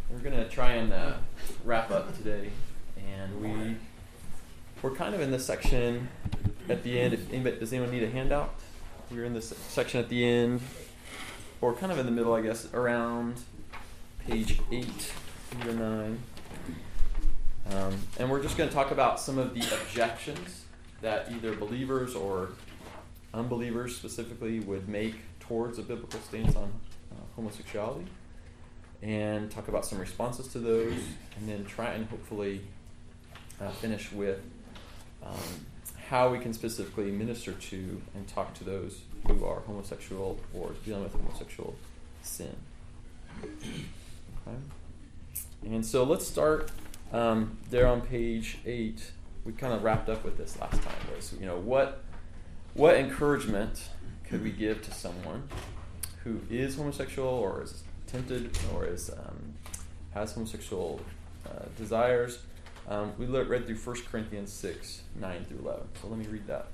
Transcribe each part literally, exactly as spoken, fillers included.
We're going to try and uh, wrap up today, and we we're kind of in this section at the end. If anybody, does anyone need a handout? We're in this section at the end, or kind of in the middle, I guess, around page eight or nine, um, and we're just going to talk about some of the objections that either believers or unbelievers specifically would make towards a biblical stance on uh, homosexuality, and talk about some responses to those, and then try and hopefully uh, finish with um, how we can specifically minister to and talk to those who are homosexual or dealing with homosexual sin. Okay. And so let's start um, there on page eight. We kind of wrapped up with this last time. Was, you know, what what encouragement could we give to someone who is homosexual or is tempted or is um, has homosexual uh, desires? Um, we look, read through First Corinthians six, nine through eleven. So let me read that.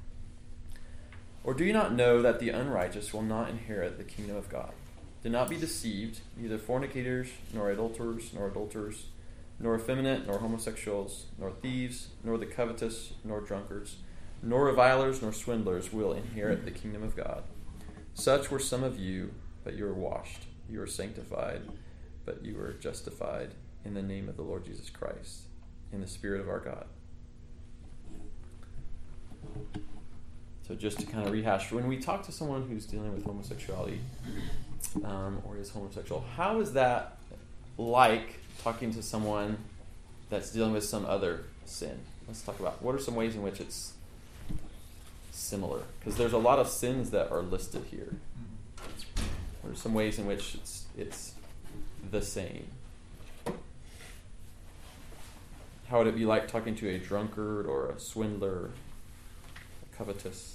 Or do you not know that the unrighteous will not inherit the kingdom of God? Do not be deceived, neither fornicators, nor adulterers, nor adulterers, nor effeminate, nor homosexuals, nor thieves, nor the covetous, nor drunkards, nor revilers, nor swindlers will inherit the kingdom of God. Such were some of you, but you were washed, you were sanctified, but you were justified in the name of the Lord Jesus Christ, in the Spirit of our God. So just to kind of rehash, when we talk to someone who's dealing with homosexuality um, or is homosexual, how is that like talking to someone that's dealing with some other sin? Let's talk about what are some ways in which it's similar, because there's a lot of sins that are listed here. What are some ways in which it's it's the same? How would it be like talking to a drunkard or a swindler, a covetous?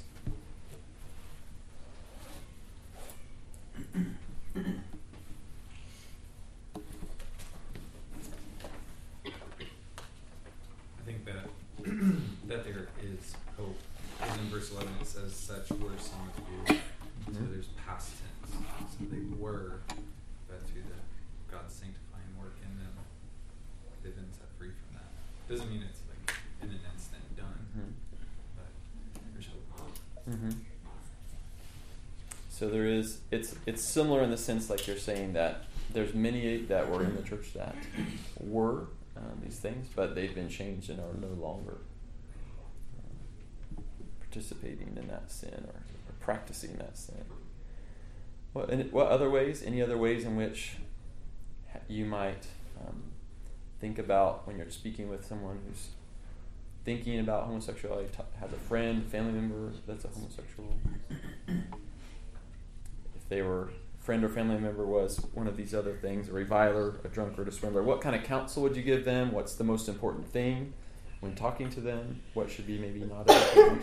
I think that that there is hope. Because in verse eleven it says, "Such were some of you." Mm-hmm. So there's past tense. So they were, but through the God's sanctifying work in them, they've been set free from that. Doesn't mean it's like in an instant done, mm-hmm. but there's hope. Mm-hmm. So there is. It's it's similar in the sense, like you're saying, that there's many that were in the church that were um, these things, but they've been changed and are no longer uh, participating in that sin or, or practicing that sin. What and what other ways? Any other ways in which you might um, think about when you're speaking with someone who's thinking about homosexuality, t- has a friend, family member that's a homosexual? If they were a friend or family member was one of these other things, a reviler, a drunkard, a swindler, what kind of counsel would you give them? What's the most important thing when talking to them? What should be maybe not as important?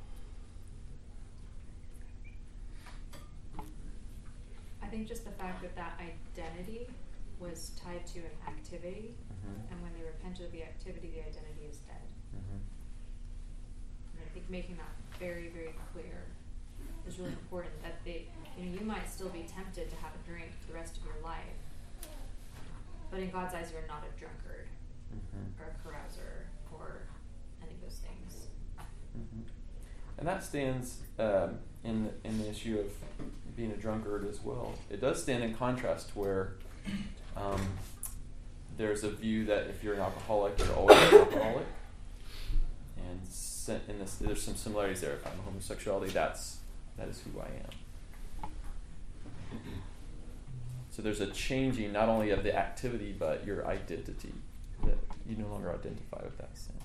I think just the fact that that identity was tied to an activity, mm-hmm. and when they repented of the activity, the identity is dead. Mm-hmm. And I think making that very, very clear is really important. That they, you know, you might still be tempted to have a drink for the rest of your life, but in God's eyes, you're not a drunkard mm-hmm. or a carouser or any of those things. Mm-hmm. And that stands um, in in the issue of being a drunkard as well. It does stand in contrast to where um, there's a view that if you're an alcoholic, you're always an alcoholic. And in this, there's some similarities there. If I'm a homosexuality, that's that is who I am. So there's a changing not only of the activity, but your identity, that you no longer identify with that sin.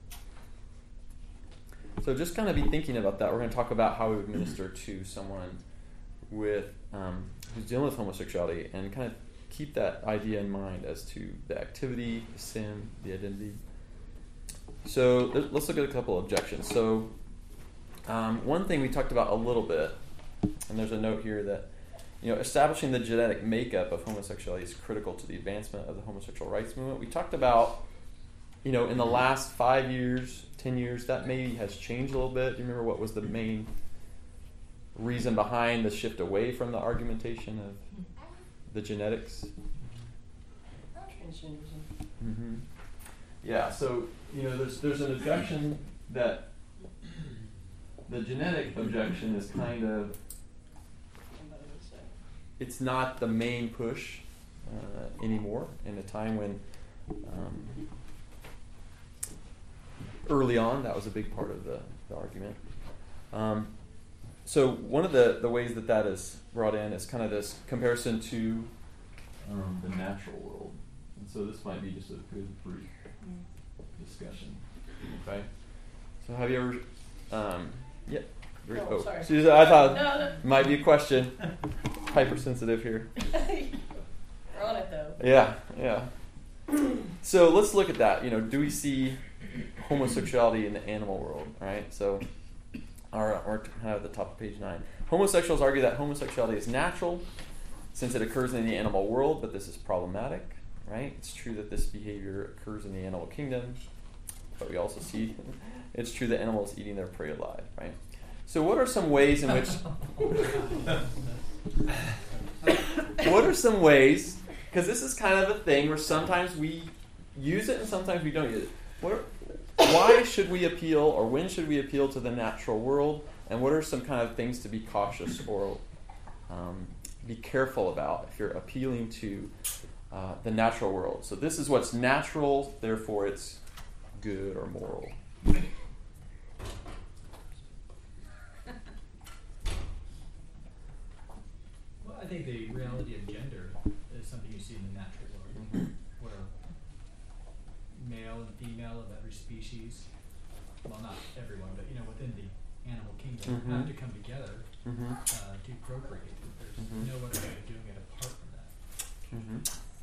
So just kind of be thinking about that. We're going to talk about how we would minister to someone with um, who's dealing with homosexuality, and kind of keep that idea in mind as to the activity, the sin, the identity. So let's look at a couple of objections. So um, one thing we talked about a little bit, and there's a note here that, you know, establishing the genetic makeup of homosexuality is critical to the advancement of the homosexual rights movement. We talked about, you know, in the last five years, ten years, that maybe has changed a little bit. Do you remember what was the main reason behind the shift away from the argumentation of the genetics? Mm-hmm. Yeah, so, you know, there's there's an objection that the genetic objection is kind of, it's not the main push uh, anymore in a time when um, early on that was a big part of the, the argument. Um, so one of the, the ways that that is brought in is kind of this comparison to um, the natural world. And so this might be just a good brief discussion. Okay? So have you ever... Um, yeah. Very, Oh, oh, sorry. Susan, I thought No, no. might be a question. Hypersensitive here. We're on it though. Yeah, yeah. So let's look at that. You know, do we see homosexuality in the animal world? Right. So, our, our kind of at the top of page nine. Homosexuals argue that homosexuality is natural, since it occurs in the animal world, but this is problematic. Right. It's true that this behavior occurs in the animal kingdom, but we also see it's true that animals eating their prey alive. Right. So what are some ways in which... what are some ways... Because this is kind of a thing where sometimes we use it and sometimes we don't use it. What are, why should we appeal, or when should we appeal to the natural world? And what are some kind of things to be cautious or um, be careful about if you're appealing to uh, the natural world? So this is what's natural, therefore it's good or moral. I think the reality of gender is something you see in the natural world, Mm-hmm. where male and female of every species, well, not everyone, but you know, within the animal kingdom, Mm-hmm. have to come together Mm-hmm. uh, to procreate. There's Mhm. no other way of doing it apart from that. Mm-hmm.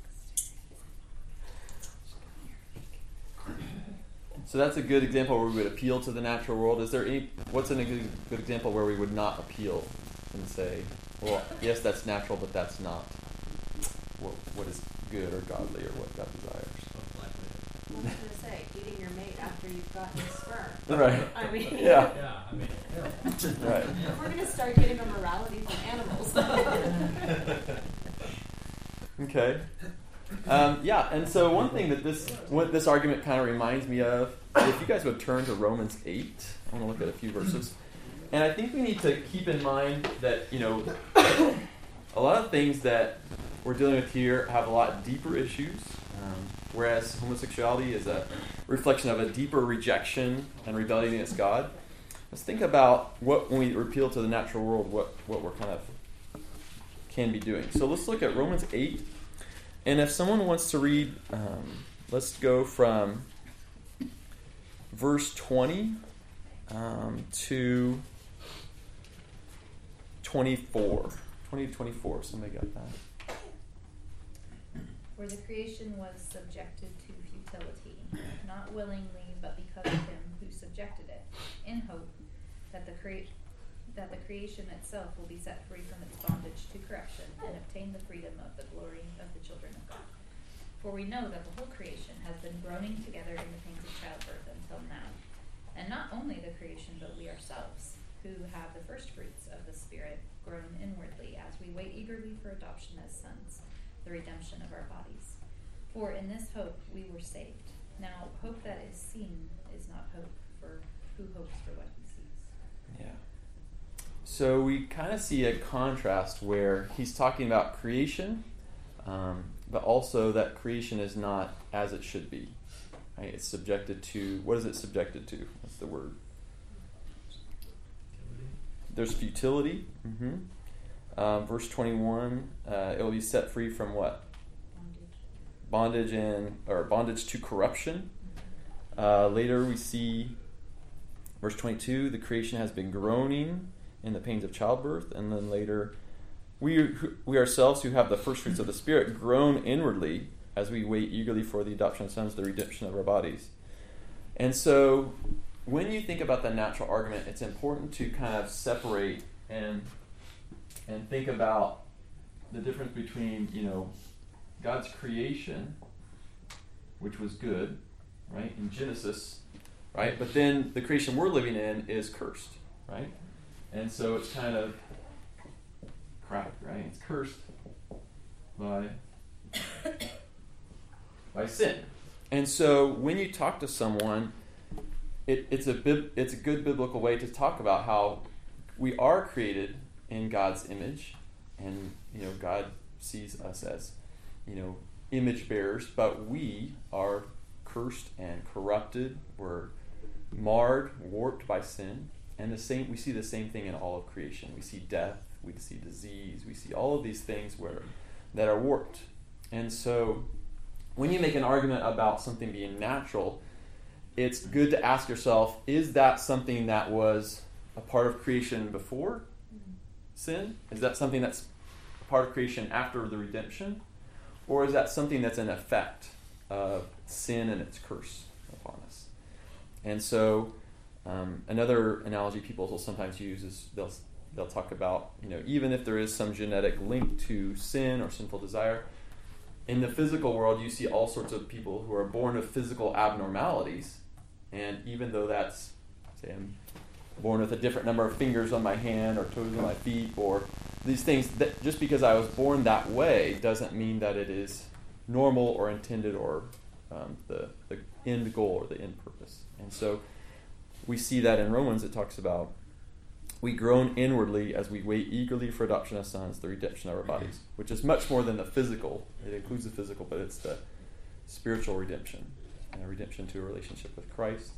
So that's a good example where we would appeal to the natural world. Is there any? What's a good, good example where we would not appeal and say, well, yes, that's natural, but that's not what, what is good or godly or what God desires. I was going to say, eating your mate after you've gotten sperm. Right. I mean, Yeah. Yeah, I mean, yeah. Right. if we're going to start getting a morality from animals. Okay. Um, yeah, and so one thing that this what this argument kind of reminds me of, if you guys would turn to Romans eight, I want to look at a few verses. And I think we need to keep in mind that, you know, a lot of things that we're dealing with here have a lot deeper issues, um, whereas homosexuality is a reflection of a deeper rejection and rebellion against God. Let's think about what, when we appeal to the natural world, what, what we're kind of can be doing. So let's look at Romans eight. And if someone wants to read, um, let's go from verse twenty um, to twenty-four. twenty to twenty-four. Somebody got that? For the creation was subjected to futility, not willingly, but because of him who subjected it, in hope that the crea- that the creation itself will be set free from its bondage to corruption and obtain the freedom of the glory of the children of God. For we know that the whole creation has been groaning together in the pains of childbirth until now. And not only the creation, but we ourselves, who have the first fruits of the Spirit, groan inwardly as we wait eagerly for adoption as sons, the redemption of our bodies. For in this hope we were saved. Now, hope that is seen is not hope, for who hopes for what he sees? Yeah. So we kind of see a contrast where he's talking about creation, um, but also that creation is not as it should be. Right? It's subjected to, what is it subjected to? What's the word? There's futility. Mm-hmm. Uh, verse twenty-one, uh, it will be set free from what? Bondage. Bondage and or bondage to corruption. Uh, later we see verse twenty-two, the creation has been groaning in the pains of childbirth, and then later we we ourselves who have the first fruits of the Spirit groan inwardly as we wait eagerly for the adoption of sons, the redemption of our bodies. And so when you think about the natural argument, it's important to kind of separate and and think about the difference between, you know, God's creation, which was good, right, in Genesis, right? But then the creation we're living in is cursed, right? And so it's kind of cracked, right? It's cursed by by sin. And so when you talk to someone, it, it's a bib, it's a good biblical way to talk about how we are created in God's image, and you know God sees us as you know image bearers, but we are cursed and corrupted. We're marred, warped by sin, and the same. We see the same thing in all of creation. We see death, we see disease, we see all of these things where that are warped. And so when you make an argument about something being natural, it's good to ask yourself, is that something that was a part of creation before sin? Is that something that's a part of creation after the redemption? Or is that something that's an effect of sin and its curse upon us? And so um, another analogy people will sometimes use is they'll they'll talk about, you know, even if there is some genetic link to sin or sinful desire, in the physical world, you see all sorts of people who are born with physical abnormalities. And even though that's, say I'm born with a different number of fingers on my hand or toes on my feet or these things, that just because I was born that way doesn't mean that it is normal or intended or um, the, the end goal or the end purpose. And so we see that in Romans. It talks about we groan inwardly as we wait eagerly for adoption as sons, the redemption of our bodies, which is much more than the physical. It includes the physical, but it's the spiritual redemption and a redemption to a relationship with Christ.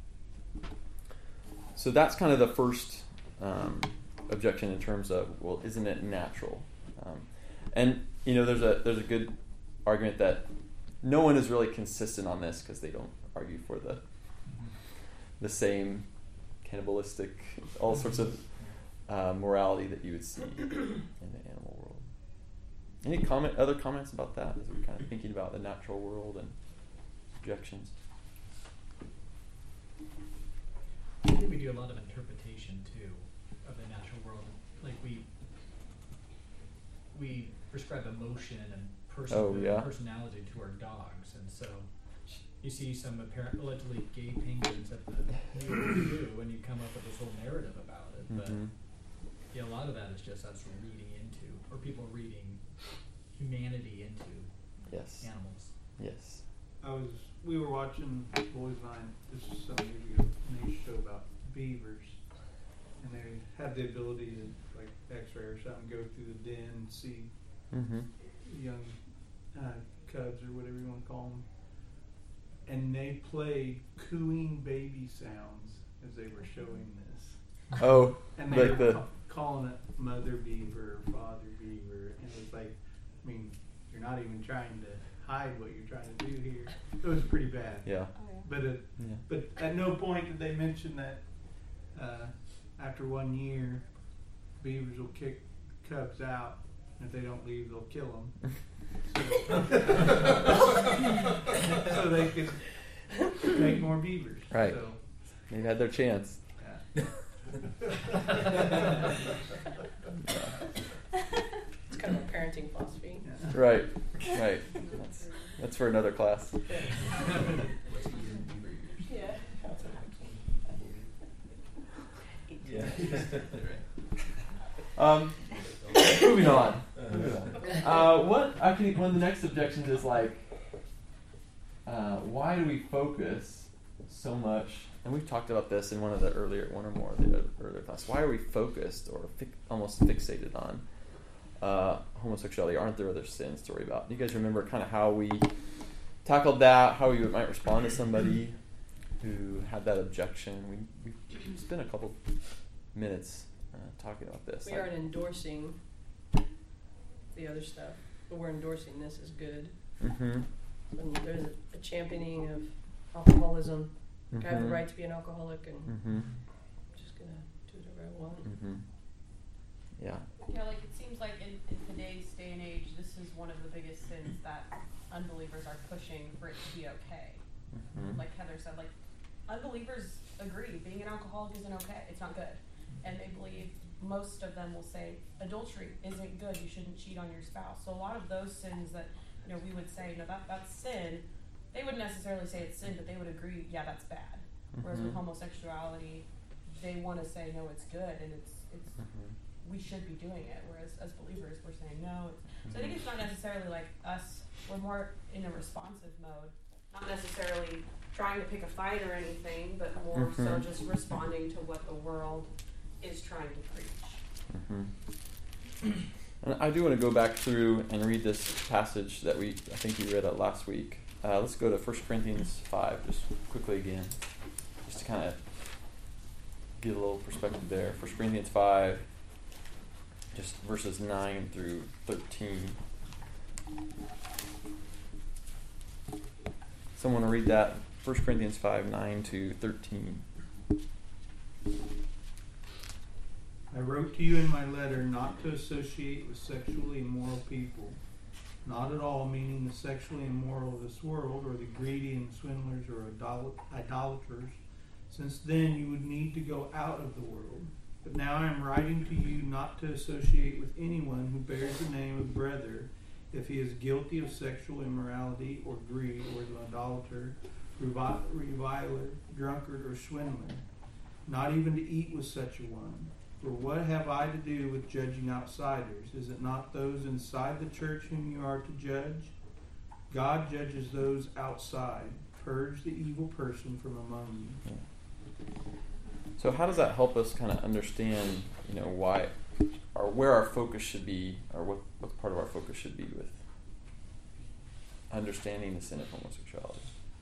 So that's kind of the first um, objection in terms of, well, isn't it natural? Um, and you know, there's a there's a good argument that no one is really consistent on this because they don't argue for the the same cannibalistic, all sorts of uh, morality that you would see in the animal world. Any comment, other comments about that as we're kind of thinking about the natural world and objections? I think we do a lot of interpretation too of the natural world. Like we we prescribe emotion and person- Oh, yeah. personality to our dogs, and so you see some apparent allegedly gay penguins at the zoo, and you come up with this whole narrative about it. But Mm-hmm. yeah, a lot of that is just us reading into, or people reading humanity into Yes. animals. Yes. I was, we were watching Boys Line, this is some years ago, and they show about beavers. And they have the ability to, like, x-ray or something, go through the den and see Mm-hmm. young uh, cubs or whatever you want to call them. And they play cooing baby sounds as they were showing this. Oh, And they like were the ca- calling it mother beaver or father beaver. And it's like, I mean, you're not even trying to hide what you're trying to do here. It was pretty bad. yeah. But it, Yeah. but at no point did they mention that uh, after one year, beavers will kick cubs out. And if they don't leave, they'll kill them. So, so they can make more beavers. Right. So, They had their chance. yeah. It's kind of a parenting philosophy. Yeah. Right. Right. That's, that's for another class. Yeah. Yeah. Um, moving on. Moving on. Uh, what I can, one of the next objections is like, uh, why do we focus so much? And we've talked about this in one of the earlier, one or more of the earlier classes. Why are we focused or fi- almost fixated on uh, homosexuality? Aren't there other sins to worry about? Do you guys remember kind of how we tackled that? How we might respond to somebody who had that objection? We we spent a couple minutes uh, talking about this. We Like- aren't endorsing the other stuff, but we're endorsing this as good. Mm-hmm. And there's a championing of alcoholism. Like, I have the Mhm. right to be an alcoholic, and Mm-hmm. I'm just gonna do whatever I want. Mm-hmm. Yeah. Yeah, like it seems like in, in today's day and age, this is one of the biggest sins that unbelievers are pushing for it to be okay. Mm-hmm. Like Heather said, like unbelievers agree being an alcoholic isn't okay. It's not good. And they believe, most of them will say adultery isn't good. You shouldn't cheat on your spouse. So a lot of those sins that, you know, we would say, no, that that's sin. They wouldn't necessarily say it's sin, but they would agree, yeah, that's bad. Whereas with Mhm. homosexuality, they want to say, no, it's good, and it's it's Mm-hmm. we should be doing it, whereas as believers we're saying no. So I think it's not necessarily like us, we're more in a responsive mode, not necessarily trying to pick a fight or anything, but more Mm-hmm. so just responding to what the world is trying to preach. Mm-hmm. And I do want to go back through and read this passage that we, I think you read uh, last week. Uh, let's go to First Corinthians five, just quickly again, just to kind of get a little perspective there. First Corinthians five, just verses nine through thirteen. Someone read that. First Corinthians five, nine to thirteen. I wrote to you in my letter not to associate with sexually immoral people, not at all meaning the sexually immoral of this world, or the greedy and swindlers or idol- idolaters, since then you would need to go out of the world. But now I am writing to you not to associate with anyone who bears the name of brother, if he is guilty of sexual immorality or greed, or an idolater, revi- reviler, drunkard, or swindler, not even to eat with such a one. For what have I to do with judging outsiders? Is it not those inside the church whom you are to judge? God judges those outside. Purge the evil person from among you. So how does that help us kind of understand, you know, why, or where our focus should be, or what, what part of our focus should be with understanding the sin of homosexuality?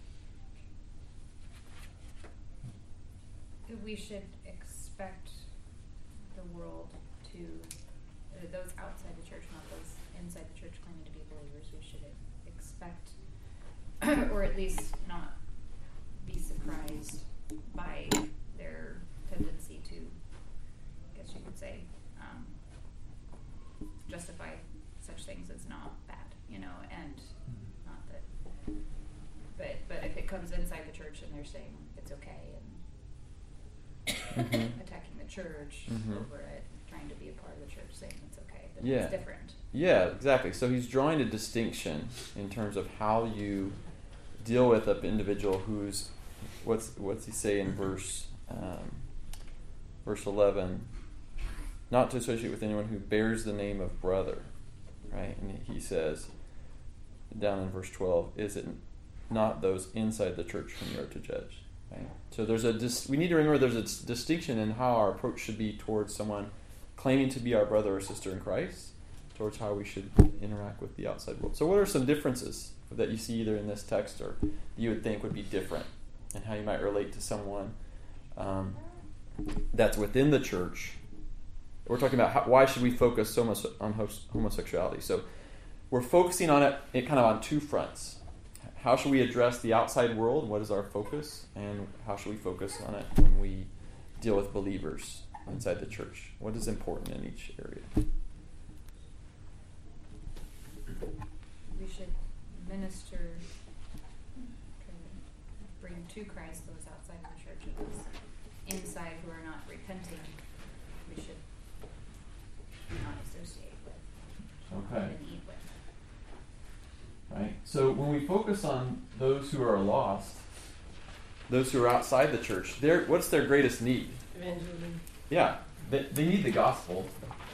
We should expect the world to, uh, those outside the church, not those inside the church claiming to be believers, we should expect, or at least not be surprised by their tendency to, I guess you could say, um, justify such things as not bad, you know, and not that, but but if it comes inside the church and they're saying it's okay and Mm-hmm. attacking the church Mm-hmm. over it, trying to be a part of the church, saying it's okay, then Yeah. it's different. Yeah, exactly. So he's drawing a distinction in terms of how you deal with an individual who's, what's what's he say in verse um, verse eleven? Not to associate with anyone who bears the name of brother, right? And he says down in verse twelve, is it not those inside the church whom you are to judge? Right? So there's a dis- we need to remember there's a dis- distinction in how our approach should be towards someone claiming to be our brother or sister in Christ, towards how we should interact with the outside world. So what are some differences that you see either in this text or you would think would be different, and how you might relate to someone um, that's within the church? We're talking about how, why should we focus so much on hos- homosexuality. So we're focusing on it, it kind of on two fronts. How should we address the outside world? What is our focus? And how should we focus on it when we deal with believers inside the church? What is important in each area? We should minister, try to bring to Christ those outside the church and those inside who are not repenting. We should not associate with, Okay. and eat with. Right? So when we focus on those who are lost, those who are outside the church, their what's their greatest need? Evangelism. Yeah, they, they need the gospel.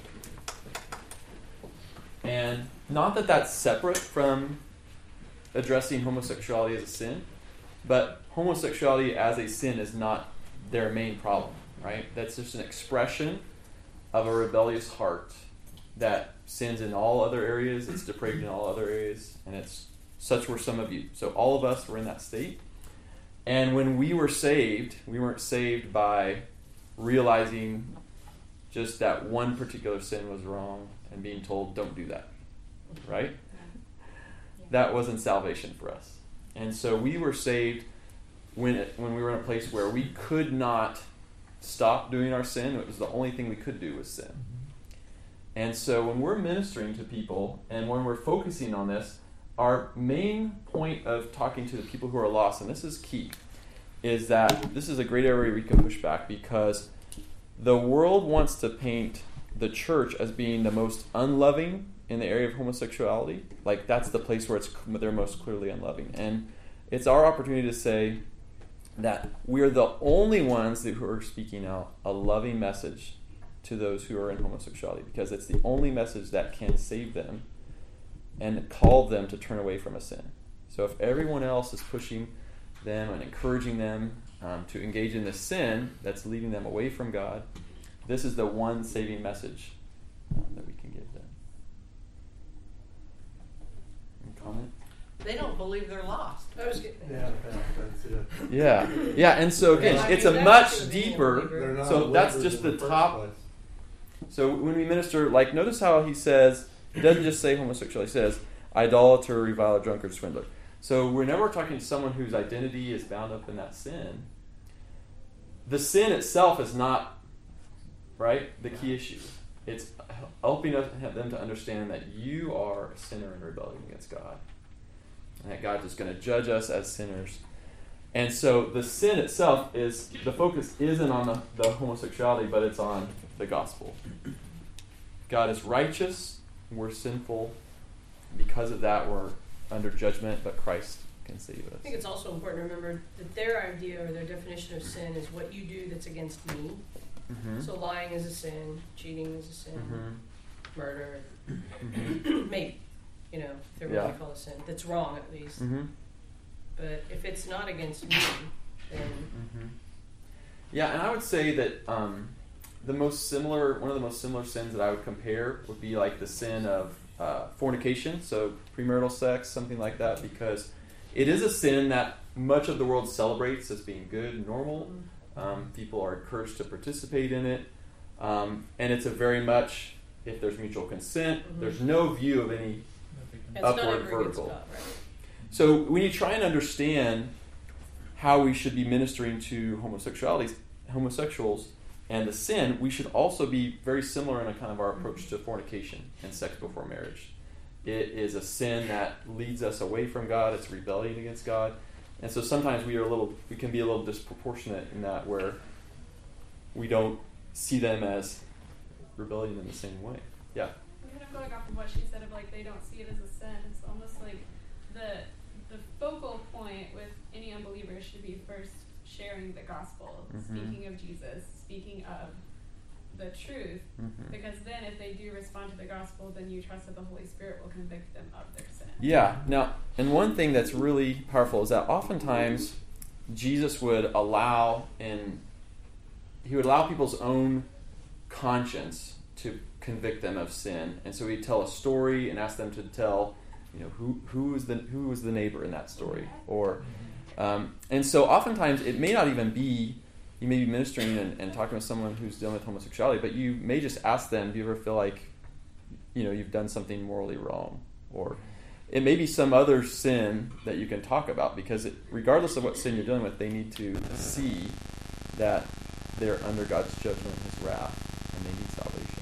And not that that's separate from addressing homosexuality as a sin, but homosexuality as a sin is not their main problem, right? That's just an expression of a rebellious heart that sins in all other areas, it's depraved in all other areas, and it's such were some of you. So all of us were in that state. And when we were saved, we weren't saved by realizing just that one particular sin was wrong and being told, don't do that, right? That wasn't salvation for us. And so we were saved when it, when we were in a place where we could not stop doing our sin. It was the only thing we could do was sin. And so when we're ministering to people and when we're focusing on this, our main point of talking to the people who are lost, and this is key, is that this is a great area we can push back, because the world wants to paint the church as being the most unloving in the area of homosexuality. Like that's the place where it's they're most clearly unloving. And it's our opportunity to say that we're the only ones that, who are speaking out a loving message to those who are in homosexuality, because it's the only message that can save them and call them to turn away from a sin. So if everyone else is pushing them and encouraging them um, to engage in this sin that's leading them away from God, this is the one saving message um, that we can give them. Any comment? They don't believe they're lost. I was getting Yeah, that's it. Yeah, yeah, and so again, Yeah, I it's mean, a that's much the deeper. believer. They're not So that's believers just in the first top. place. So when we minister, like, notice how he says, he doesn't just say homosexual, he says idolater, reviler, drunkard, swindler. So whenever we're talking to someone whose identity is bound up in that sin, the sin itself is not, right, the key issue. It's helping us, them to understand that you are a sinner in rebellion against God, and that God is going to judge us as sinners. And so the sin itself is, the focus isn't on the, the homosexuality, but it's on the gospel. God is righteous, we're sinful. Because of that, we're under judgment, but Christ can save us. I think it's also important to remember that their idea or their definition of sin is what you do that's against me. Mm-hmm. So lying is a sin, cheating is a sin, Mm-hmm. murder, Mm-hmm. maybe, you know, if they're Yeah. what we call a sin. That's wrong, at least. Mm-hmm. But if it's not against me, then Mm-hmm. Yeah, and I would say that um, the most similar, one of the most similar sins that I would compare would be like the sin of uh, fornication, so premarital sex, something like that, because it is a sin that much of the world celebrates as being good and normal. Um, people are encouraged to participate in it, um, and it's a very much, if there's mutual consent, Mhm. there's no view of any. it's Upward, not ever against vertical. God, right? So when you try and understand how we should be ministering to homosexualities, homosexuals and the sin, we should also be very similar in a kind of our approach to fornication and sex before marriage. It is a sin that leads us away from God. It's rebellion against God. And so sometimes we are a little, we can be a little disproportionate in that, where we don't see them as rebellion in the same way. Yeah. Kind of going off of what she said of like they don't see it as a sin. It's almost like the the focal point with any unbeliever should be first sharing the gospel, Mhm. speaking of Jesus, speaking of the truth, Mm-hmm. because then if they do respond to the gospel, then you trust that the Holy Spirit will convict them of their sin. Yeah. Now, and one thing that's really powerful is that oftentimes Jesus would allow, and he would allow people's own conscience to convict them of sin, and so he'd tell a story and ask them to tell, you know, who who is the who was the neighbor in that story, or um, and so oftentimes it may not even be. You may be ministering and, and talking with someone who's dealing with homosexuality, but you may just ask them, do you ever feel like, you know, you've done something morally wrong? Or it may be some other sin that you can talk about, because it, regardless of what sin you're dealing with, they need to see that they're under God's judgment, his wrath, and they need salvation.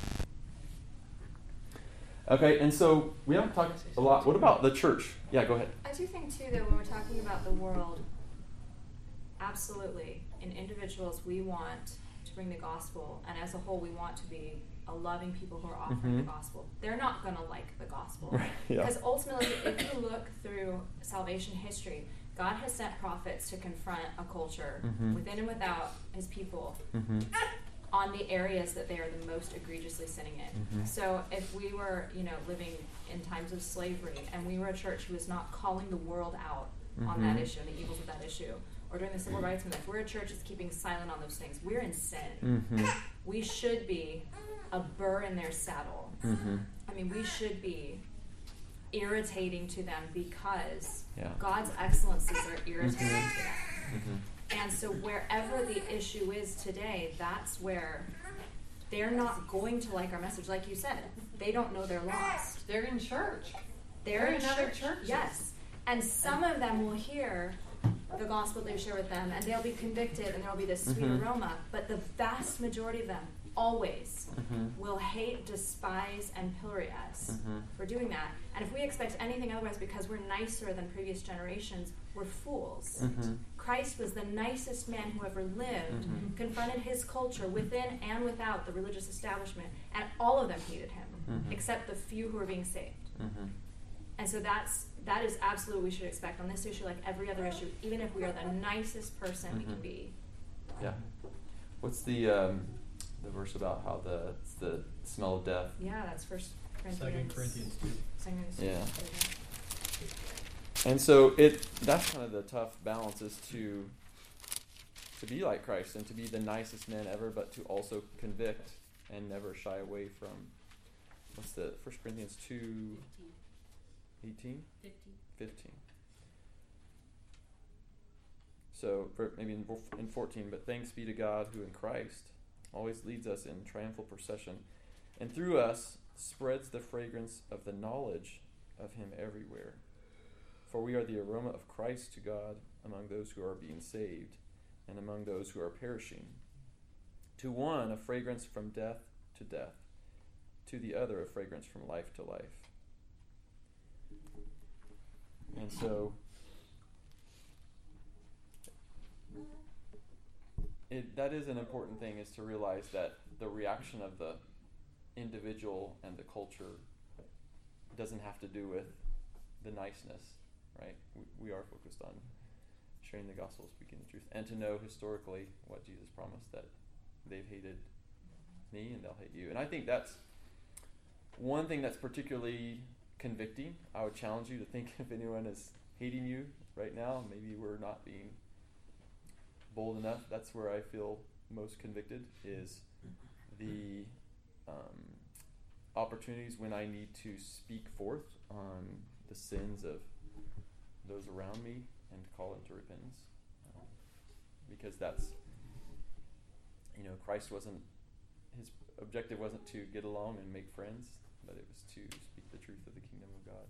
Okay, and so we haven't talked a lot. What about the church? Yeah, go ahead. I do think, too, that when we're talking about the world, absolutely, in individuals, we want to bring the gospel, and as a whole, we want to be a loving people who are offering Mhm. the gospel. They're not going to like the gospel. Right, yeah. Because ultimately, if you look through salvation history, God has sent prophets to confront a culture Mhm. within and without his people Mm-hmm. on the areas that they are the most egregiously sinning in. Mhm. So if we were, you know, living in times of slavery, and we were a church who was not calling the world out on that Mhm. issue and the evils of that issue, or during the civil rights movement, if we're a church that's keeping silent on those things, we're in sin. Mm-hmm. We should be a burr in their saddle. Mm-hmm. I mean, we should be irritating to them because Yeah. God's excellencies are irritating Mhm. to them. Mm-hmm. And so wherever the issue is today, that's where they're not going to like our message. Like you said, they don't know they're lost. They're in church. They're, They're in in other church. churches. Yes. And some of them will hear the gospel they share with them, and they'll be convicted, and there'll be this sweet Mhm. aroma. But the vast majority of them always Mm-hmm. will hate, despise, and pillory us Mm-hmm. for doing that. And if we expect anything otherwise because we're nicer than previous generations, we're fools. Mm-hmm. Christ was the nicest man who ever lived, Mhm. confronted his culture within and without the religious establishment, and all of them hated him, Mhm. except the few who were being saved. Mm-hmm. And so that's that is absolutely what we should expect on this issue, like every other issue. Even if we are the nicest person we can Mhm. be, Yeah. What's the um, the verse about how the it's the smell of death. Yeah, that's First Corinthians. Second Corinthians two. Second Corinthians Yeah. two. And so it that's kind of the tough balance is to to be like Christ and to be the nicest man ever, but to also convict and never shy away from what's the First Corinthians two eighteen? Fifteen. Fifteen. So for, maybe in, in fourteen, but thanks be to God who in Christ always leads us in triumphal procession, and through us spreads the fragrance of the knowledge of him everywhere. For we are the aroma of Christ to God among those who are being saved and among those who are perishing. To one, a fragrance from death to death. To the other, a fragrance from life to life. And so, it, that is an important thing, is to realize that the reaction of the individual and the culture doesn't have to do with the niceness, right? We, we are focused on sharing the gospel, speaking the truth, and to know historically what Jesus promised, that they've hated me and they'll hate you. And I think that's one thing that's particularly convicting. I would challenge you to think if anyone is hating you right now, maybe we're not being bold enough. That's where I feel most convicted, is the um, opportunities when I need to speak forth on the sins of those around me and call them to repentance. Um, because that's, you know, Christ wasn't, his objective wasn't to get along and make friends, but it was to speak the truth of the kingdom of God.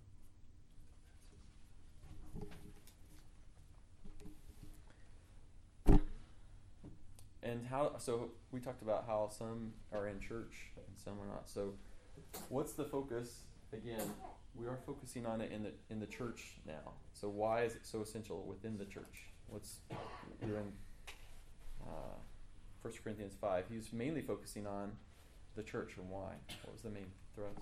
And how, so we talked about how some are in church and some are not. So what's the focus? Again, we are focusing on it in the in the church now. So why is it so essential within the church? What's, you're in uh, First Corinthians five. He's mainly focusing on the church and why. What was the main thrust?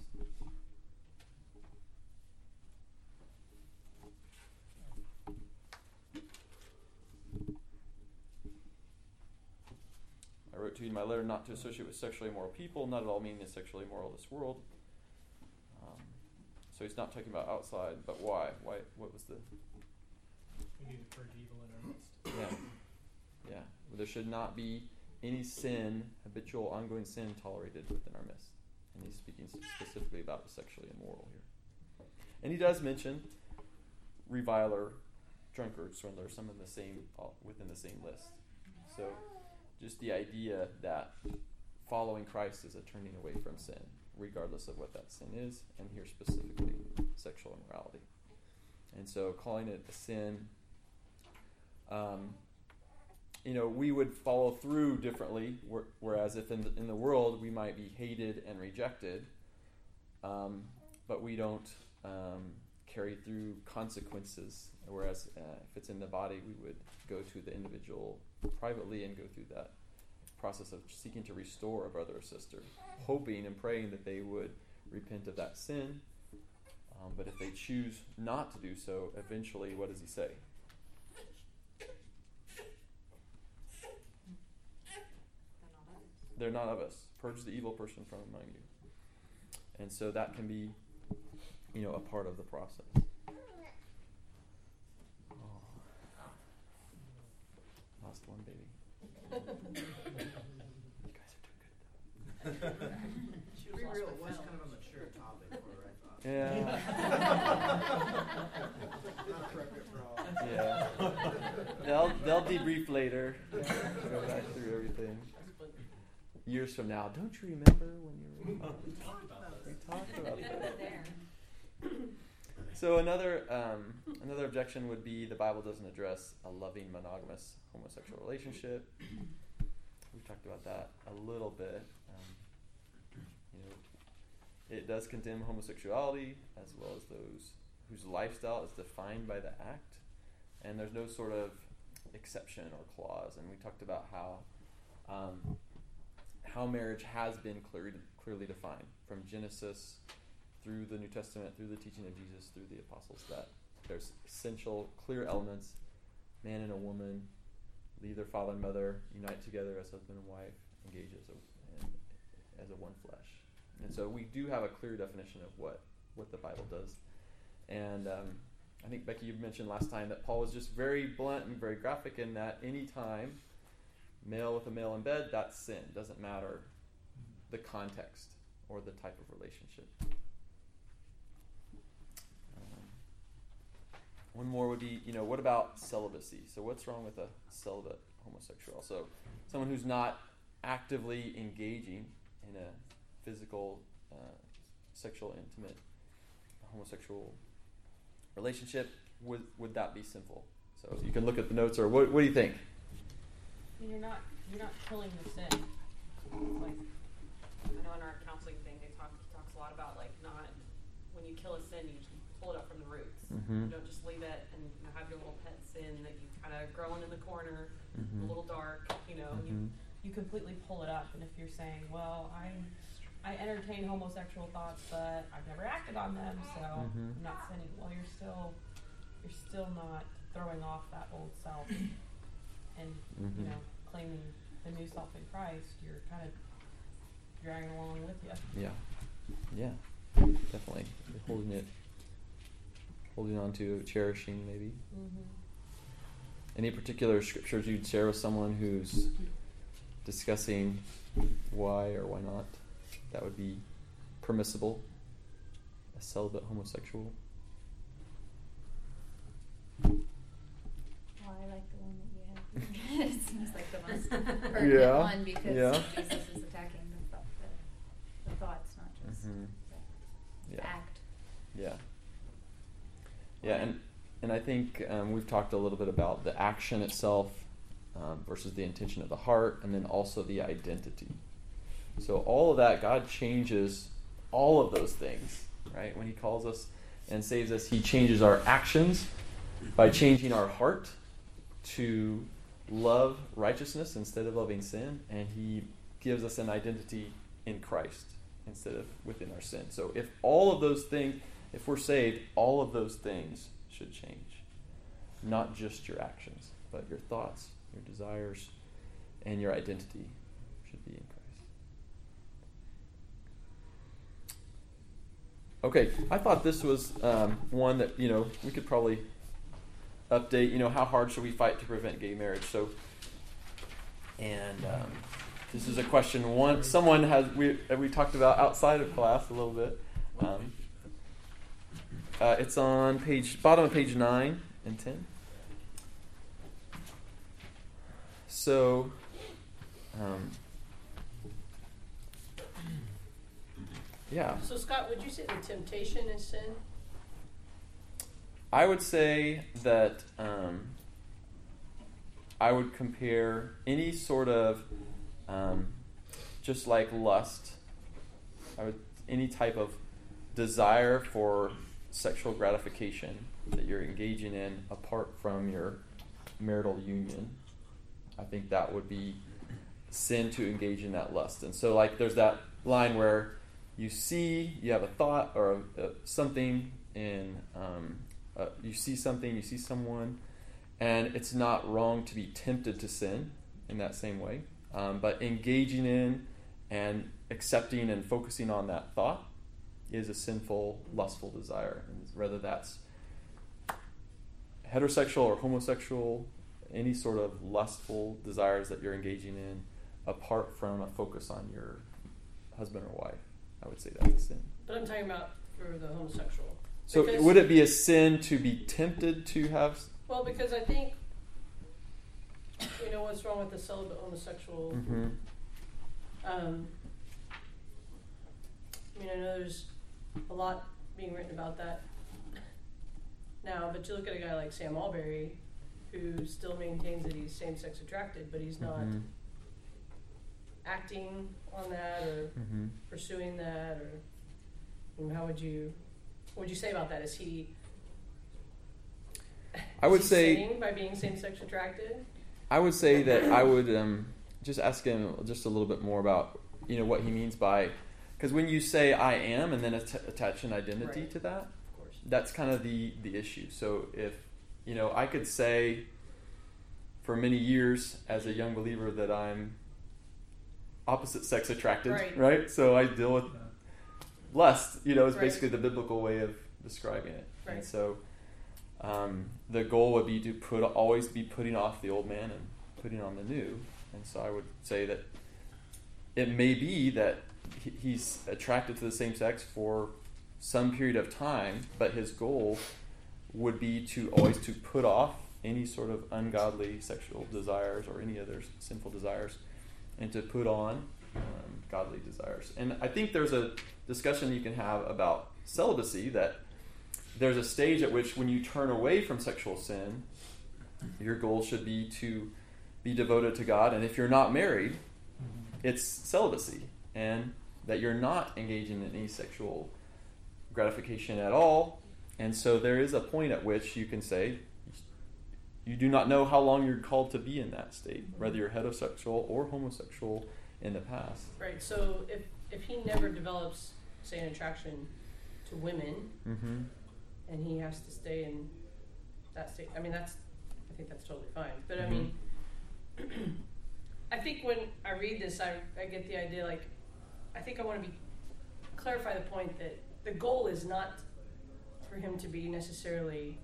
I wrote to you in my letter not to associate with sexually immoral people, not at all meaning the sexually immoral of this world. Um, so he's not talking about outside, but why? Why? What was the... We need to purge evil in our midst. Yeah. Yeah. There should not be any sin, habitual, ongoing sin tolerated within our midst. And he's speaking specifically about the sexually immoral here. And he does mention reviler, drunkard, swindler, some in the same, within the same list. So just the idea that following Christ is a turning away from sin, regardless of what that sin is, and here specifically sexual immorality. And so calling it a sin, um, you know, we would follow through differently, whereas if in the, in the world we might be hated and rejected, um, but we don't um, carry through consequences, whereas uh, if it's in the body, we would go to the individual privately and go through that process of seeking to restore a brother or sister, hoping and praying that they would repent of that sin. Um, but if they choose not to do so, eventually, what does he say? They're not of us. Purge the evil person from among you. And so that can be, you know, a part of the process. Oh. Lost one baby. You guys are doing good, though. Should be real well. It's kind of a mature topic for her, I thought. Yeah. Not appropriate for all. Yeah. They'll they'll debrief later. Go back through everything. Years from now, don't you remember when you were? We talked about this. We talked about that. So another um, another objection would be the Bible doesn't address a loving monogamous homosexual relationship. We've talked about that a little bit. Um, you know, it does condemn homosexuality as well as those whose lifestyle is defined by the act, and there's no sort of exception or clause. And we talked about how um, how marriage has been clearly clearly defined from Genesis through the New Testament, through the teaching of Jesus, through the apostles, that there's essential, clear elements. Man and a woman leave their father and mother, unite together as husband and wife, engage as a, and as a one flesh. And so we do have a clear definition of what, what the Bible does. And um, I think, Becky, you mentioned last time that Paul was just very blunt and very graphic in that any time male with a male in bed, that's sin. Doesn't matter the context or the type of relationship. Um, one more would be, you know, what about celibacy? So what's wrong with a celibate homosexual? So someone who's not actively engaging in a physical, uh, sexual, intimate, homosexual relationship, would would that be sinful? So you can look at the notes, or what, what do you think? I mean, you're not you're not killing the sin. It's like, I know in our counseling thing they talk talks a lot about like not when you kill a sin you pull it up from the roots. Mm-hmm. You don't just leave it and you know, have your little pet sin that you kind of growing in the corner, Mm-hmm. a little dark. You know, Mm-hmm. you you completely pull it up. And if you're saying, well, I I entertain homosexual thoughts, but I've never acted on them, so Mm-hmm. I'm not sinning. Well, you're still you're still not throwing off that old self and Mm-hmm. you know claiming the new self in Christ. You're kind of dragging along with you. Yeah, yeah, definitely. You're holding it, holding on to, cherishing, maybe. Mm-hmm. Any particular scriptures you'd share with someone who's discussing why or why not that would be permissible, a celibate homosexual? Well, I like the one that you have. It seems like the most pertinent Yeah, one because yeah. Jesus is attacking the, thought, the, the thoughts, not just Mhm. the, the Yeah. act. Yeah. Yeah, and and I think um, we've talked a little bit about the action itself um, versus the intention of the heart, and then also the identity. So all of that, God changes all of those things, right? When He calls us and saves us, He changes our actions by changing our heart to love righteousness instead of loving sin, and He gives us an identity in Christ instead of within our sin. So if all of those things, if we're saved, all of those things should change. Not just your actions, but your thoughts, your desires, and your identity should be in Christ. Okay, I thought this was um, one that, you know, we could probably update, you know, how hard should we fight to prevent gay marriage? So, and um, this is a question one someone has, we we talked about outside of class a little bit. Um, uh, it's on page, bottom of page nine and ten. So, um, yeah. So Scott, would you say that temptation is sin? I would say that um, I would compare any sort of um, just like lust, I would any type of desire for sexual gratification that you're engaging in apart from your marital union. I think that would be sin to engage in that lust. And so, like, there's that line where you see, you have a thought or a, a, something in. Um, Uh, you see something, you see someone, and it's not wrong to be tempted to sin in that same way. Um, but engaging in and accepting and focusing on that thought is a sinful, lustful desire. And whether that's heterosexual or homosexual, any sort of lustful desires that you're engaging in apart from a focus on your husband or wife, I would say that's a sin. But I'm talking about for the homosexual. So Because- would it be a sin to be tempted to have? Well, because I think, you know, what's wrong with the celibate homosexual? Mm-hmm. Um, I mean, I know there's a lot being written about that now, but you look at a guy like Sam Alberry, who still maintains that he's same-sex attracted, but he's not Mm-hmm. acting on that or Mm-hmm. pursuing that, or I mean, how would you, what would you say about that? Is he? I would is he say- sinning by being same-sex attracted. I would say that I would um, just ask him just a little bit more about, you know, what he means by, because when you say I am and then att- attach an identity Right. to that, Of course. that's kind of the, the issue. So if, you know, I could say for many years as a young believer that I'm opposite sex attracted, Right. right? So I deal with lust, you know, is Right. basically the biblical way of describing it. And Right. so um, the goal would be to put always be putting off the old man and putting on the new. And so I would say that it may be that he- he's attracted to the same sex for some period of time, but his goal would be to always to put off any sort of ungodly sexual desires or any other sinful desires, and to put on um, godly desires. And I think there's a discussion you can have about celibacy, that there's a stage at which when you turn away from sexual sin, your goal should be to be devoted to God. And if you're not married, it's celibacy, and that you're not engaging in any sexual gratification at all. And so there is a point at which you can say you do not know how long you're called to be in that state, whether you're heterosexual or homosexual in the past. Right. So if if he never develops, say, an attraction to women, Mm-hmm. and he has to stay in that state, I mean, that's I think that's totally fine. But I Mhm. mean, I think when I read this, I I get the idea, like, I think I want to be clarify the point that the goal is not for him to be necessarily.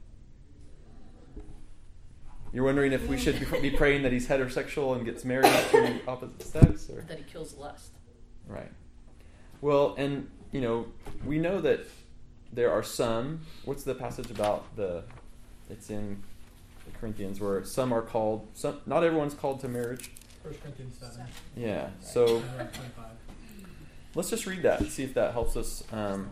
You're wondering if we should be praying that he's heterosexual and gets married to opposite sex, or That he kills lust. right? Well, and you know, we know that there are some. What's the passage about the? It's in the Corinthians where some are called. Some not everyone's called to marriage. First Corinthians seven. Yeah. So Around twenty-five. let's just read that and see if that helps us. Um,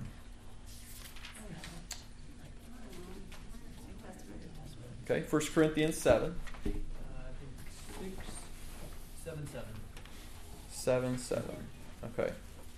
okay, First Corinthians seven. Uh, I think six, seven, seven. Seven, seven. Okay.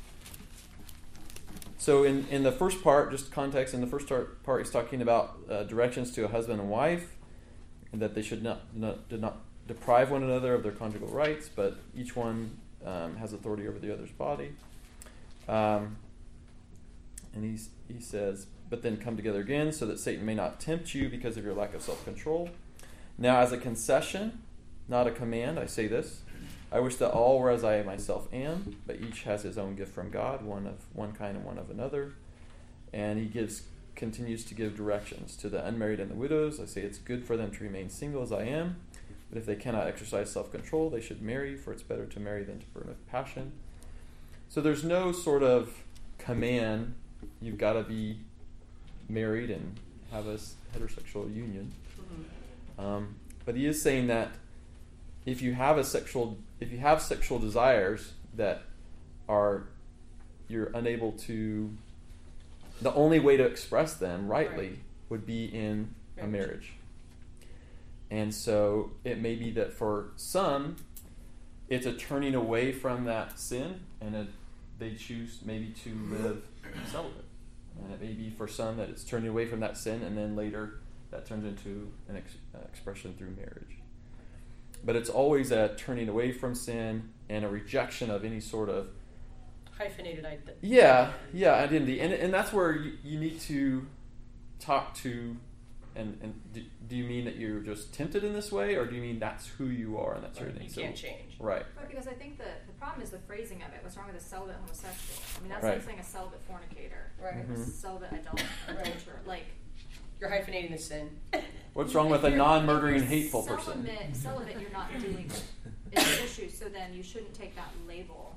So in, in the first part, just context, in the first part, part he's talking about uh, directions to a husband and wife, and that they should not, not, did not deprive one another of their conjugal rights, but each one um, has authority over the other's body. Um, and he's, he says, but then come together again so that Satan may not tempt you because of your lack of self-control. Now as a concession, not a command, I say this, I wish that all were as I myself am, but each has his own gift from God, one of one kind and one of another. And he gives continues to give directions to the unmarried and the widows. I say it's good for them to remain single as I am, but if they cannot exercise self-control, they should marry, for it's better to marry than to burn with passion. So there's no sort of command, you've got to be married and have a heterosexual union. Mm-hmm. Um, but he is saying that if you have a sexual, if you have sexual desires that are, you're unable to, the only way to express them rightly Right. would be in a Marriage. marriage. And so it may be that for some, it's a turning away from that sin, and a, they choose maybe to live celibate. And it may be for some that it's turning away from that sin, and then later that turns into an ex- uh, expression through marriage. But it's always a turning away from sin and a rejection of any sort of Hyphenated identity. yeah, yeah, identity. And and that's where you, you need to talk to, and, and do, do you mean that you're just tempted in this way, or do you mean that's who you are and that sort of thing? You So- can't change. Right. Right, because I think the, the problem is the phrasing of it. What's wrong with a celibate homosexual? I mean, that's Right. like saying a celibate fornicator. Right. Or a Mhm. celibate adult, adulterer. Like, You're hyphenating the sin. What's wrong with a if you're- non-murdering, if you're hateful person? Celibate, celibate, you're not dealing with an issue, so then you shouldn't take that label.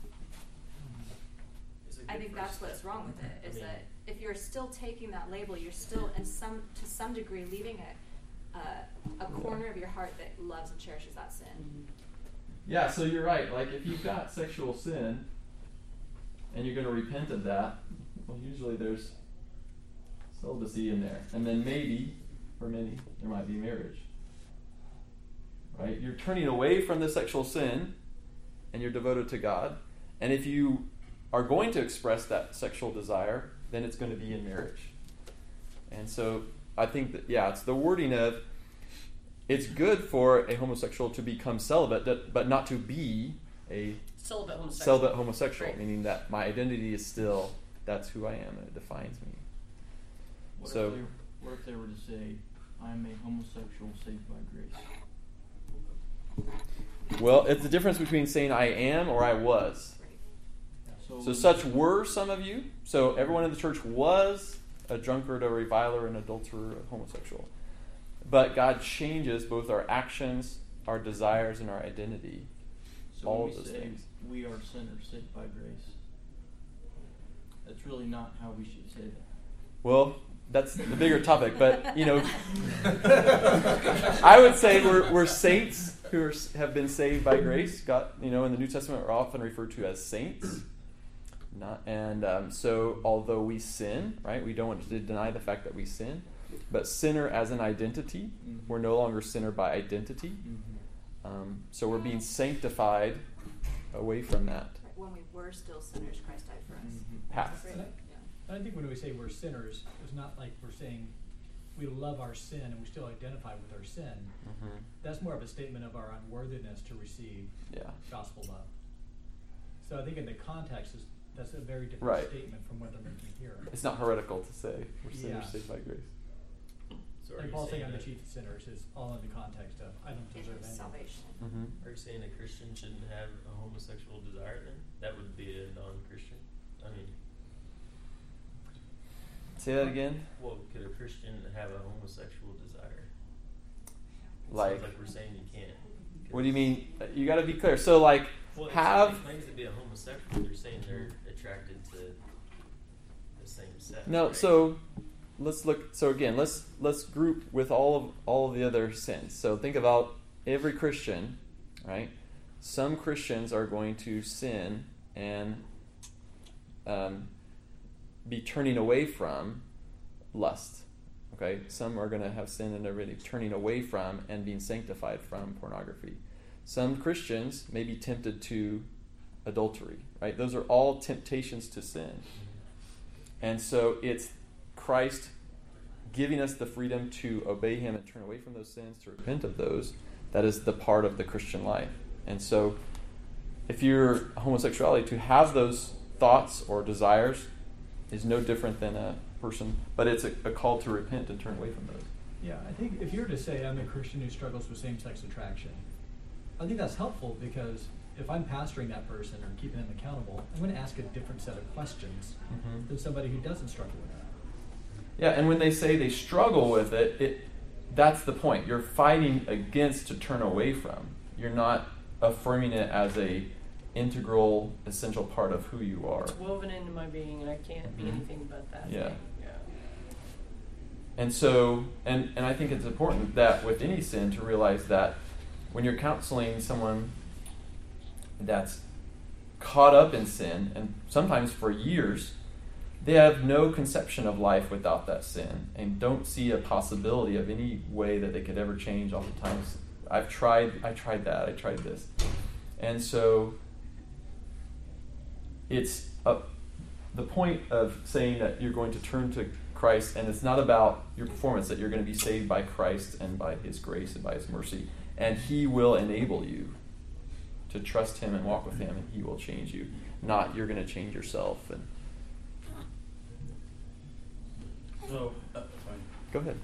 I think that's what's wrong with it, is that if you're still taking that label, you're still, in some, to some degree, leaving a, a, a corner of your heart that loves and cherishes that sin. Yeah, so you're right. Like, if you've got sexual sin and you're going to repent of that, well, usually there's celibacy in there. And then maybe, for many, there might be marriage. Right? You're turning away from the sexual sin and you're devoted to God. And if you are going to express that sexual desire, then it's going to be in marriage. And so I think that, yeah, it's the wording of, it's good for a homosexual to become celibate, but not to be a Celibate homosexual. celibate homosexual, Right. meaning that my identity is still, that's who I am, and it defines me. What, So- if they, what if they were to say, I am a homosexual saved by grace? Well, it's the difference between saying I am or I was. So, So such were some of you. So everyone in the church was a drunkard, a reviler, an adulterer, a homosexual. But God changes both our actions, our desires, and our identity. so all when of we those say things. we are sinners saved by grace, that's really not how we should say that. Well, that's the bigger topic, but you know, I would say we're we're saints who are, have been saved by grace. God, you know, in the New Testament, are often referred to as saints. Not, and um, so, although we sin, right, we don't want to deny the fact that we sin, but sinner as an identity, Mhm. we're no longer sinner by identity. Mm-hmm. Um, so we're being sanctified away from that. When we were still sinners, Christ died for us. Mm-hmm. Past. Right. And I- Yeah. I think when we say we're sinners, it's not like we're saying we love our sin and we still identify with our sin. Mm-hmm. That's more of a statement of our unworthiness to receive Yeah. gospel love. So I think in the context, is, that's a very different Right. statement from what they're making here. It's not heretical to say we're sinners Yeah. saved by grace. So are And you Paul saying saying I'm the that, chief of sinners is all in the context of I don't It deserve is any. salvation. Mm-hmm. are you saying a Christian shouldn't have a homosexual desire then? That would be a non-Christian? I mean, Say that again. well, could a Christian have a homosexual desire? It Like- sounds like we're saying you can't. What do you mean? Uh, You got to be clear. So, like, Well, if have somebody claims to be a homosexual, they're saying they're attracted to the same sex. no. right? So let's look. So again, let's let's group with all of all of the other sins. So think about every Christian, right? Some Christians are going to sin and um, be turning away from lust. Okay, some are going to have sin and they're really turning away from and being sanctified from pornography. Some Christians may be tempted to adultery, right? Those are all temptations to sin. And so it's Christ giving us the freedom to obey him and turn away from those sins, to repent of those. That is the part of the Christian life. And so if you're homosexuality, to have those thoughts or desires is no different than a person, but it's a, a call to repent and turn away from those. Yeah, I think if you were to say I'm a Christian who struggles with same-sex attraction, I think that's helpful because if I'm pastoring that person or keeping them accountable, I'm going to ask a different set of questions Mm-hmm. than somebody who doesn't struggle with that. Yeah, and when they say they struggle with it, it that's the point. You're fighting against to turn away from. You're not affirming it as a integral, essential part of who you are. It's woven into my being, and I can't be Mhm. anything but that. Yeah. thing. Yeah. And so, and, and I think it's important that with any sin to realize that when you're counseling someone that's caught up in sin, and sometimes for years, they have no conception of life without that sin and don't see a possibility of any way that they could ever change. Oftentimes, I've tried, I tried that, I tried this. And so, it's a, the point of saying that you're going to turn to Christ, and it's not about your performance, that you're going to be saved by Christ and by his grace and by his mercy, and he will enable you to trust him and walk with him, and he will change you, not you're going to change yourself. And So, uh, go ahead.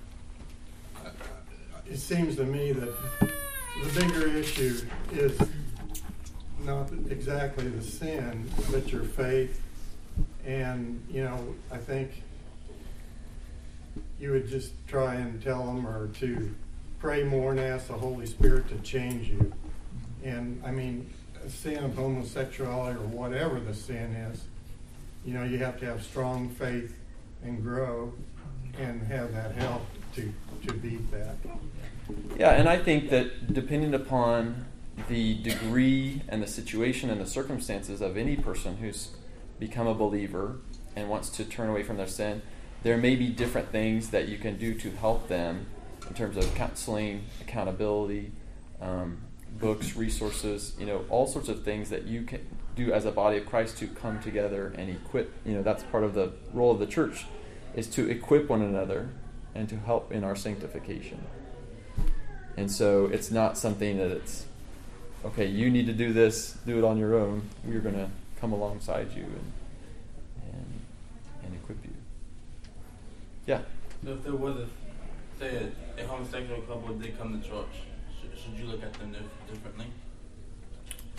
It seems to me that the bigger issue is not exactly the sin, but your faith. And, you know, I think you would just try and tell them or to pray more and ask the Holy Spirit to change you. And, I mean, a sin of homosexuality or whatever the sin is, you know, you have to have strong faith and grow and have that help to, to beat that. Yeah, and I think that depending upon the degree and the situation and the circumstances of any person who's become a believer and wants to turn away from their sin, there may be different things that you can do to help them in terms of counseling, accountability, um, books, resources, you know, all sorts of things that you can do as a body of Christ to come together and equip. You know, that's part of the role of the church, is to equip one another and to help in our sanctification. And so it's not something that it's, okay, you need to do this, do it on your own. We're going to come alongside you and, and and equip you. Yeah. So if there was a, say, a, a homosexual couple did come to church, should, should you look at them dif- differently?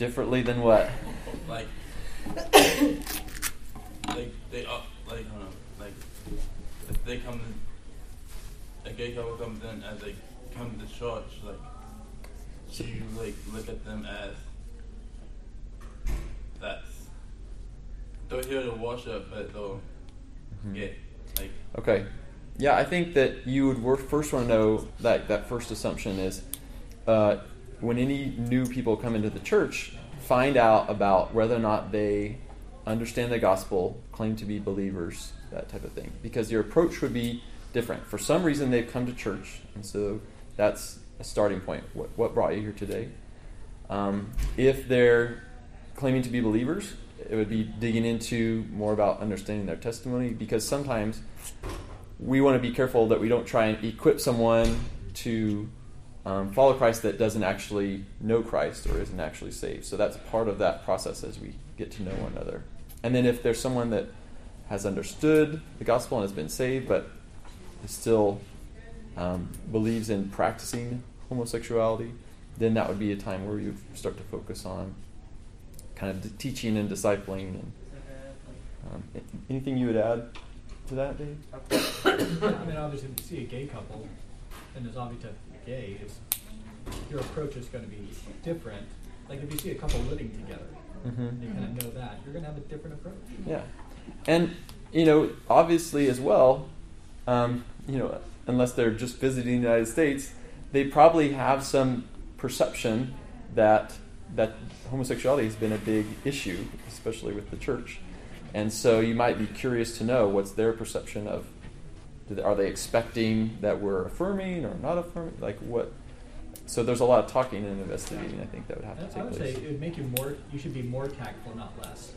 Differently than what? Like, like they up, like I don't know, like if they come, to, a gay couple comes in as they come to church, like do you like look at them as that's they're here to worship, but they'll Mhm. get like Okay. Yeah, I think that you would wor- first want to know that that first assumption is uh, when any new people come into the church, find out about whether or not they understand the gospel, claim to be believers, that type of thing. Because your approach would be different. For some reason, they've come to church, and so that's a starting point. What, what brought you here today? Um, if they're claiming to be believers, it would be digging into more about understanding their testimony, because sometimes we want to be careful that we don't try and equip someone to um, follow Christ that doesn't actually know Christ or isn't actually saved. So that's part of that process as we get to know one another. And then if there's someone that has understood the gospel and has been saved, but still um, believes in practicing homosexuality, then that would be a time where you start to focus on kind of teaching and discipling. And um, anything you would add to that, Dave? I mean, obviously, if you see a gay couple, and there's obviously gay, it's, your approach is going to be different. Like if you see a couple living together, Mm-hmm. you kind of know that, you're going to have a different approach. Yeah. And, you know, obviously as well, um, you know, unless they're just visiting the United States, they probably have some perception that that homosexuality has been a big issue, especially with the church. And so you might be curious to know what's their perception of, do they, are they expecting that we're affirming or not affirming? Like what? So there's a lot of talking and investigating, I think, that would have to I, take I would place. say it would make you more, you should be more tactful, not less.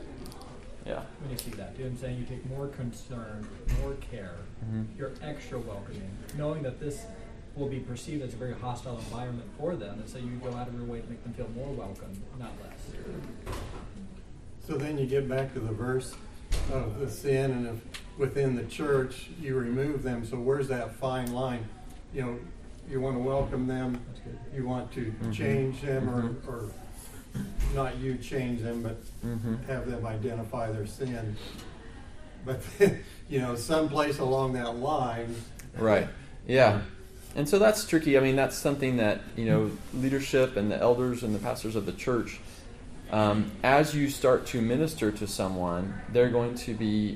Yeah. When you see that, you know what I'm saying? You take more concern, more care. Mhm. You're extra welcoming, knowing that this will be perceived as a very hostile environment for them, and so you go out of your way to make them feel more welcome, not less. So then you get back to the verse of the sin, and if within the church you remove them, so where's that fine line? You know, you want to welcome them, That's good. you want to Mhm. change them, Mhm. or, or not you change them, but Mm-hmm. have them identify their sin. But, you know, someplace along that line. Right. Yeah. And so that's tricky. I mean, that's something that, you know, leadership and the elders and the pastors of the church, um, as you start to minister to someone, they're going to be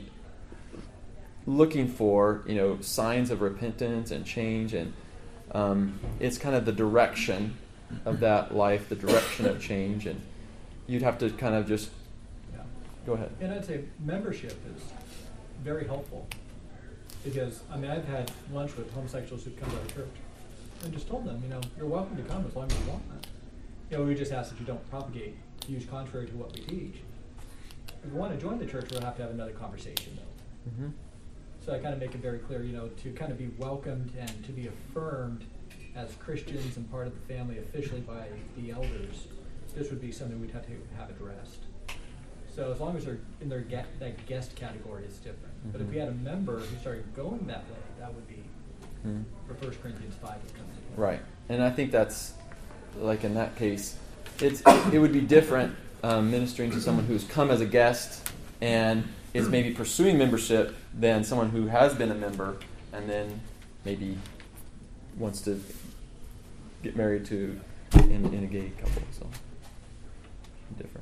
looking for, you know, signs of repentance and change. And um, it's kind of the direction of that life, the direction of change. And you'd have to kind of just, Yeah. go ahead. And I'd say membership is very helpful. Because, I mean, I've had lunch with homosexuals who've come to our church and just told them, you know, you're welcome to come as long as you want. You know, we just ask that you don't propagate views contrary to what we teach. If you want to join the church, we'll have to have another conversation, though. Mm-hmm. So I kind of make it very clear, you know, to kind of be welcomed and to be affirmed as Christians and part of the family officially by the elders, this would be something we'd have to have addressed. So as long as they're in their get, that guest category, it's different. Mm-hmm. But if we had a member who started going that way, that would be Mm-hmm. where First Corinthians five would come into. Right, and I think that's, like in that case, it's it would be different um, ministering to someone who's come as a guest and is maybe pursuing membership than someone who has been a member and then maybe wants to get married to in, in a gay couple. So different.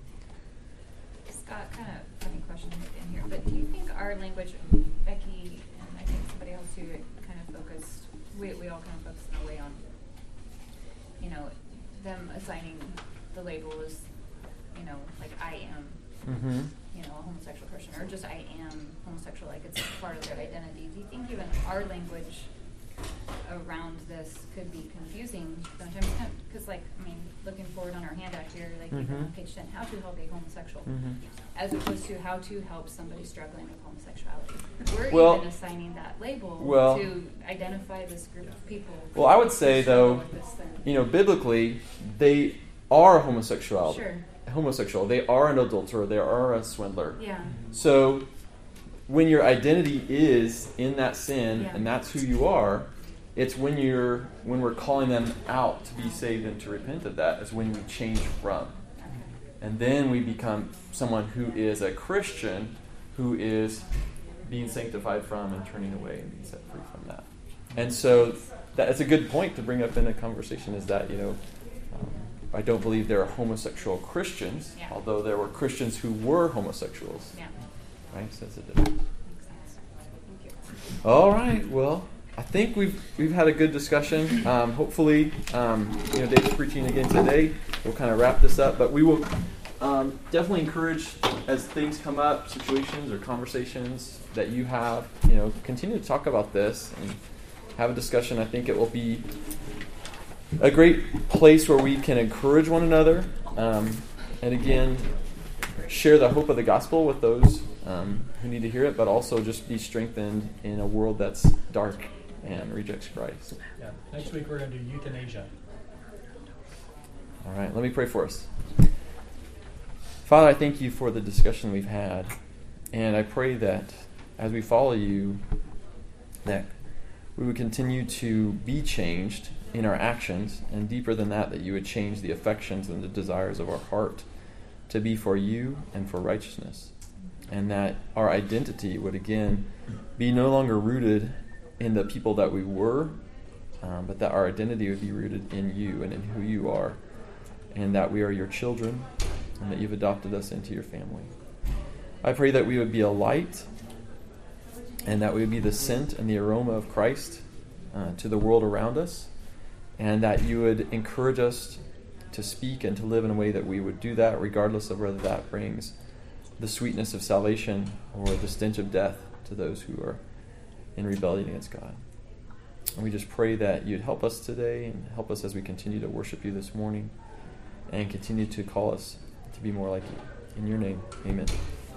Scott, kind of funny question in here, but do you think our language, Becky and I think somebody else who kind of focused, we, we all kind of focused in a way on, you know, them assigning the label as, you know, like I am, Mm-hmm. you know, a homosexual person, or just I am homosexual, like it's part of their identity. Do you think even our language around this could be confusing sometimes? Because, like, I mean, looking forward on our handout here, like even Mhm. on page ten, how to help a homosexual, Mhm. as opposed to how to help somebody struggling with homosexuality. We're Well- even assigning that label well- to identify this group of people. Well, I would who say struggle though, with this thing. you know, biblically, they are homosexuality. Sure. Homosexual. They are an adulterer. They are a swindler. Yeah. So when your identity is in that sin Yeah. and that's who you are, it's when you're when we're calling them out to be saved and to repent of that is when we change from. And then we become someone who is a Christian who is being sanctified from and turning away and being set free from that. And so that's a good point to bring up in a conversation is that, you know, um, I don't believe there are homosexual Christians, Yeah. although there were Christians who were homosexuals. Yeah. Right? So that's a difference. All right. Well, I think we've we've had a good discussion. Um, hopefully, um, you know, Dave's preaching again today. We'll kind of wrap this up, but we will um, definitely encourage as things come up, situations or conversations that you have. You know, continue to talk about this and have a discussion. I think it will be a great place where we can encourage one another, um, and again, share the hope of the gospel with those um, who need to hear it, but also just be strengthened in a world that's dark and rejects Christ. Yeah. Next week we're going to do euthanasia. All right, let me pray for us. Father, I thank you for the discussion we've had, and I pray that as we follow you, that we would continue to be changed in our actions, and deeper than that, that you would change the affections and the desires of our heart to be for you and for righteousness, and that our identity would again be no longer rooted in the people that we were, um, but that our identity would be rooted in you and in who you are, and that we are your children, and that you've adopted us into your family. I pray that we would be a light, and that we would be the scent and the aroma of Christ uh, to the world around us, and that you would encourage us to speak and to live in a way that we would do that regardless of whether that brings the sweetness of salvation or the stench of death to those who are in rebellion against God. And we just pray that you'd help us today and help us as we continue to worship you this morning and continue to call us to be more like you. In your name, amen.